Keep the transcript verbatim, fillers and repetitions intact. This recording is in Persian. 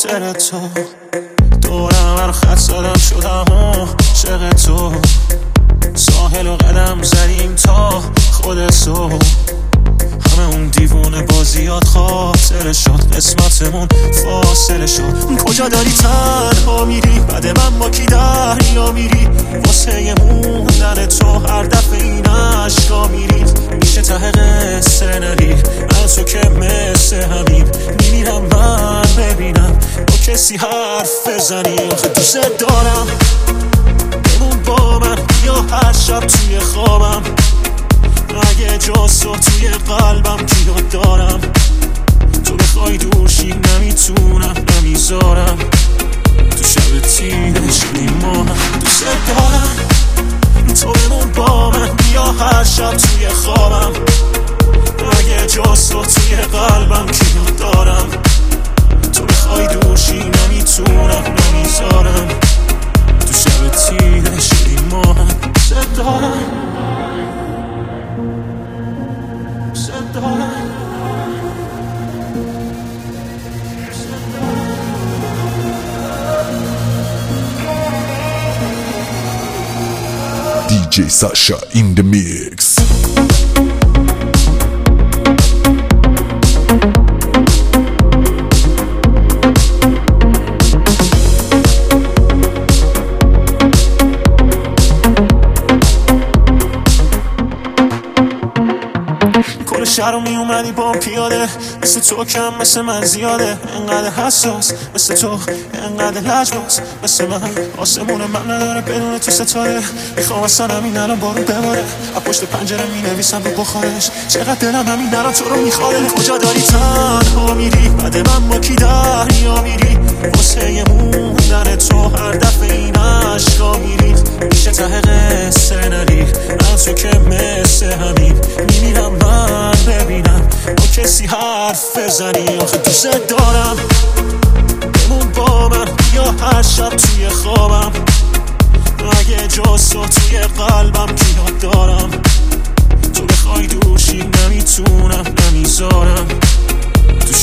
خاطر تو، دورم هر خط زدم شدم عاشق تو، ساحل و قدم زدیم تا خود تو، همه اون دیوونه بازیات خاطر شد، قسمتمون فاصله شد. کجا داری تنها میری؟ بعد من با کی دریا میری؟ واسه موندن تو هر دفعه این عشقا میری، میشه ته قصه نری من تو که مثل حبیب میمیرم من ببینم با کسی حرف بزنی. آخه دوست دارم بمون با من یا هر شب توی خوابم، اگه جز تو توی قلبم کیو دارم، تو بخوای دوشی نمیتونم نمیذارم، تو شب تیره شدیم ما هم. دوست دارم تو بمون با من یا هر شب توی خوابم، اگه جز تو توی قلبم کیو دارم، تو بخوای دوشی نمیتونم نمیذارم، تو شب تیره شدیم ما هم. دوست دارم D J Sasha in the mix. کل شهر رو می اومدی با پیاده، مثل تو کم مثل من زیاده، انقدر حساس مثل تو، انقدر لجباز مثل من، آسمون من نداره بدون تو ستاره، میخوام اصلا همین الان بارون بباره، از پشت پنجره می نویسم رو بخارش، چقدر دلم همین الان تو رو میخواد. کجا داری تنها میری؟ بعد من با کی دریا میری؟ واسه موندن تو هر دفعه این عشقا میری، میشه ته قصه نری من تو که مثل حبیب میمیرم من ببینم با کسی حرف بزنی. آخه دوست دارم بمون با من یا هر شب توی خوابم، اگه جز تو توی قلبم کیو دارم، تو بخوای دوشی نمیتونم نمیذارم، تو